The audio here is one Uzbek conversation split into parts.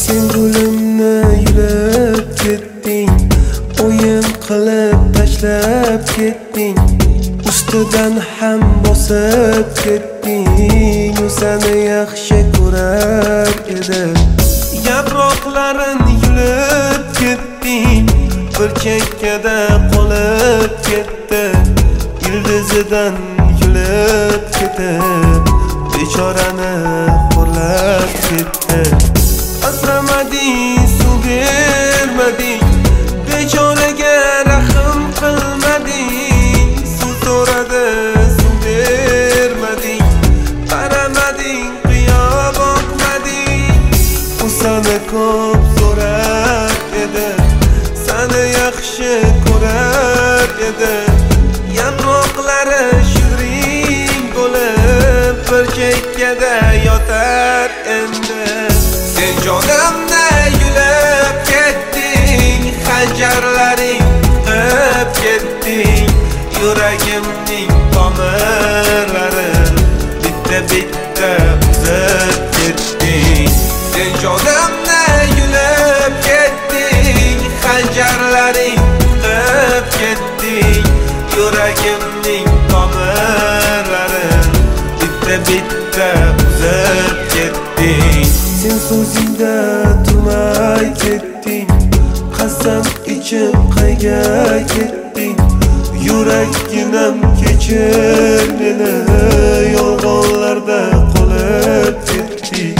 Sen gulimni yulib ketding, o'yin qilib tashlab ketding, ustidan ham bosib ketding. U seni yaxshi ko'rar edi. Yaproqlarin yulib ketding, bir chekkada qolib ketdi. Ildizidan yulib ketib, bechorani xo'rlab ketdi. Asramading, suv bermading, bechoraga rahm qilmading. Suv so'radi, suv bermading, qaramading, qiyo boqmading. U seni ko'p so'rar edi, seni yaxshi ko'rar edi. Yaproqlari shirin bo'lib bir chekkada yotar endi. Sen jonimni yulib ketding, xanjarlaring qilib ketding. Yuragimning tomirlari bitta-bitta uzib ketding. Sen jonimni yulib ketding, xanjarlaring qilib ketding. Yuragimning tomirlari bitta-bitta uzib ketding. Sen so'zingda turmay ketding, qasam ichib qayga ketding. Yuragginam kechir meni, yolg'onlarda qolib ketding.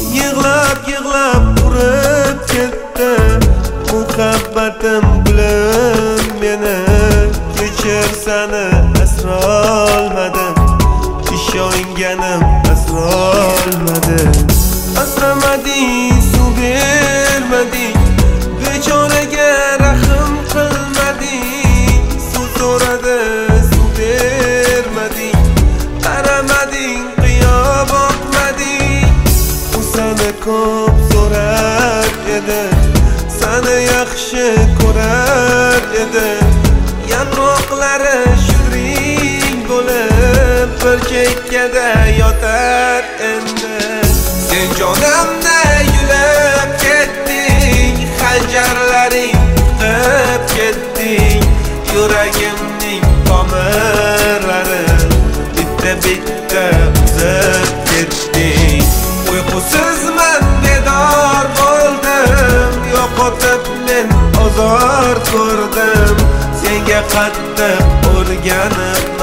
Yig'lab qurib ketdi muhabbatim gulim meni. Kechir seni asrolmadim, ishonganim asrolmadim. Asramading, suv bermading, bechoraga rahm qilmading. Suv so'radi, suv bermading, qaramading, qiyo boqmading. U seni ko'p so'rar edi, seni yaxshi ko'rar edi. Yaproqlari shirin bo'lib bir chekkada yotar endi. Sen jonimni yulib ketding, xanjarlaring qilib ketding. Yuragimning tomirlari bitta-bitta uzib ketding. Uyqusizman, bedor bo'ldim, yo'qotib men ozor ko'rdim. Senga qattiq o'rganib